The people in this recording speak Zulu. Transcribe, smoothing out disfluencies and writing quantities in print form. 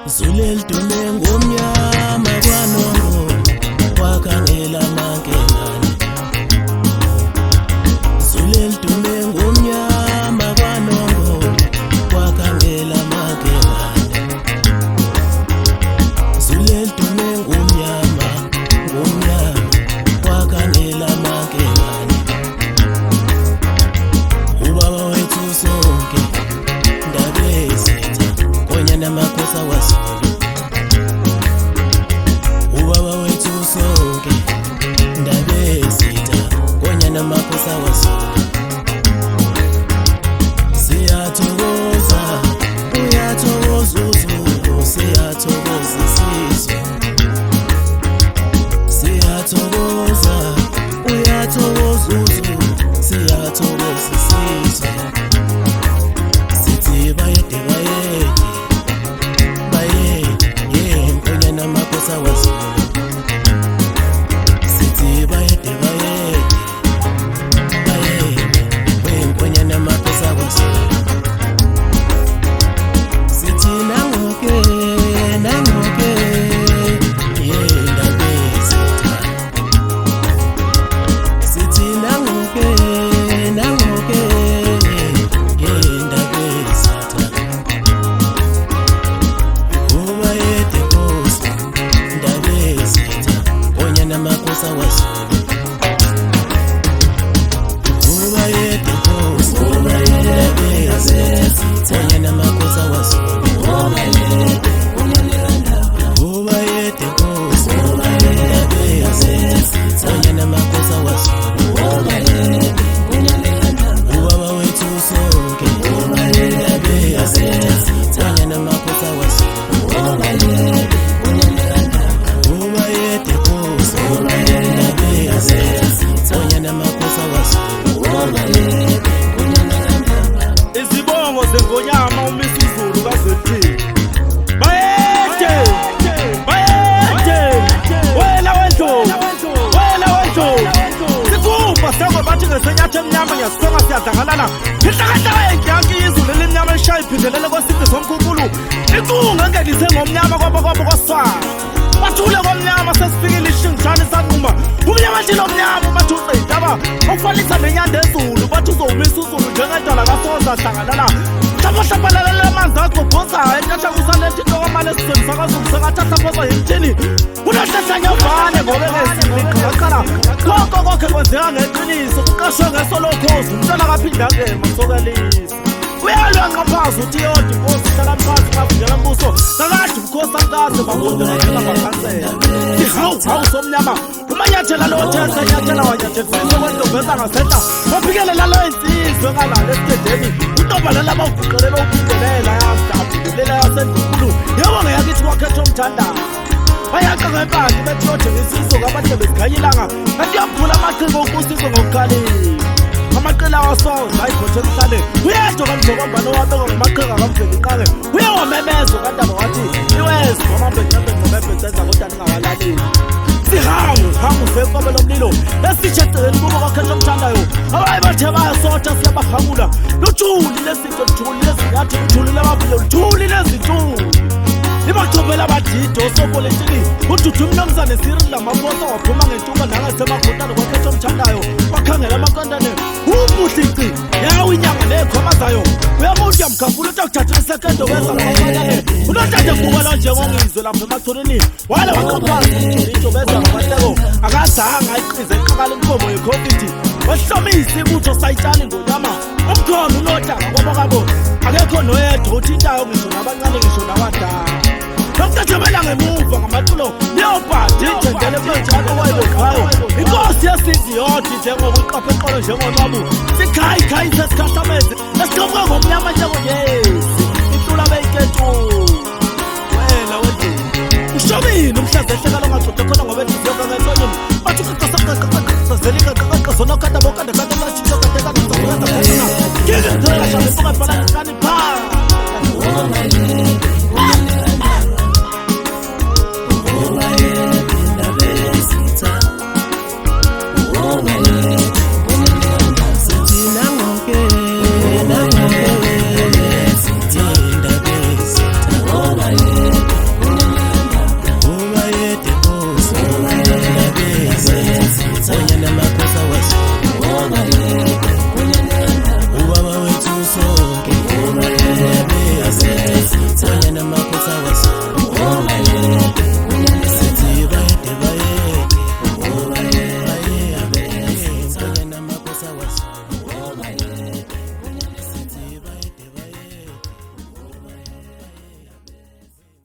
Zulel dume ngomnyama kwanongo wakhangela mankengane. Zulel dume ngomnyama kwanongo wakhangela mankengane. Zulel dume ngomnyama wakhangela mankengane. Ubaba wethu sonke ndabe setha konyana makhosa wasolo. Ubaba wethu sonke ndabe setha konyana makhosa wasolo. Siyathokoza uyathokoza uZulu, siyathokoza isizwe. Siyathokoza uyathokoza uZulu, siyathokoza isizwe. Sithi bayede konyana makhosa wasolo. Sithi bayede konyana makhosa wasolo. Sithi nangoke ndabe setha. Sithi nangoke ndabe setha. Ubayede Nkosi ndabe setha konyana makhosa wasolo. Ubayede Nkosi ndabe setha konyana makhosa wasolo. Ubayede Nkosi ndabe setha konyana makhosa wasolo. Ubaba wethu sonke ndabe setha konyana makhosa wasolo. Ubayede Nkosi ndabe setha konyana makhosa wasolo. Izibongo zengonyama uMisuzulu kaZwelithini. Bayede wena wendlovu sikhumba sakho bathi ngesenyatha emnyama ngiyasonga siyadlangalana. Ihlakahlaka yenkyaki izulu elimnyama lishaya iphindelele kwesizwe somkhukulu. Icunga engenise ngomnyama kwabo kwasana. Bathule ngomnyama sesifikile ishingitshane sanquma. Umnyama nje lomnyama bathi ucedaba okufanisa nenyanda ezulu. Bathi uzowumisa uZulu njengendala kaSoza hlanganana. Hlapahlapalela amanzi agobhozayo entathakusaletha intokamane esizweni sakaZulu sengathatha phosa yemthini. Unahlahlanyavane ngobe ngesimliqaqala. Konke kwenzeka ngeqiniso kuqashwe ngesolokhozi umntwana kaphinda ngema sokalisa. Uyalwa ngaphansi uthi yodwa inkosi hlala phansi ngavundela mbuso. Nakade umkhosi ankaze bamuntu baphela bakhansela. Hawu somnyama umanyathela lo thetha nyathela wanyathela kwendloveza ngasehla. Waphikelela lo insizwe ngalala esitedeni. Untobalela bawuguqelela ukuphindelela yamdabulela yasendunkulu. Yebo ngeyakithi wakhetha umthandayo. Bayaqha ngempande bethi yodwa isizwe kabahle besiganyilanga. Kanti yaphula amaqhinga okusizwe ngokukhalile. Amaqela wasoza ayigothe emhlane. Uyedwa kamjokombane wabeka ngamaqhinga kamveli qake. Uyawamemeza kandaba wathi iwezi ngomambecambe ngomebhesenza kodwa ningawalaleli. Sihamu sekobe lomlilo esitsheceleni kubo kwakhetha omthandayo. Abayi bathe bayasotha siyabahamula. Luthuli lezinto luthuli lezinyathi luthuli lwababilo luthuli lezintuli. Ibachobela badido sopolitiki. Ududu mnumzane Cyril Ramaphosa waphuma ngentuba nangasemakhontana kwakhetha omthandayo. Wakhangela amakantane ubuhliki yawo inyanga nekhoma zayo. Uyamuntu yamkhafula utokuthathela isekendo weza ngomanyane. Unothathe kubala njengongizwe lapha emathonini. Wale waqaphansi into beza ngabateko. Akazanga ayiqize eqakala inkomo yeCovid. Wahlomisa ibutho sayitshali ngonyama. Umkhono unotaka kwabakabo. Akekho noyedwa uthintayo ngisho nabancane ngisho nawadala. Lokuthathebela ngemuva ngamaculo yobhadi ithendele kwenjalo wayibokhayo. Inkosi yesizwe yodwa njengoba iqaphe eqolo njengonwabu. Sikhayi sesikhahlamenzi esiqomuke ngomnyama njengonyesi. Ihlula beyiketu wena wendlovu. Ushobile umhlaza ehlekalo ngagcothe khona ngoba enhliziyo kangentonye. Bathi uqaqazelika qaqaqazona kade bokade kade bashiso kade kade ngizokwenza khona. Ngeke ngithela hlale sokabhala kani pha.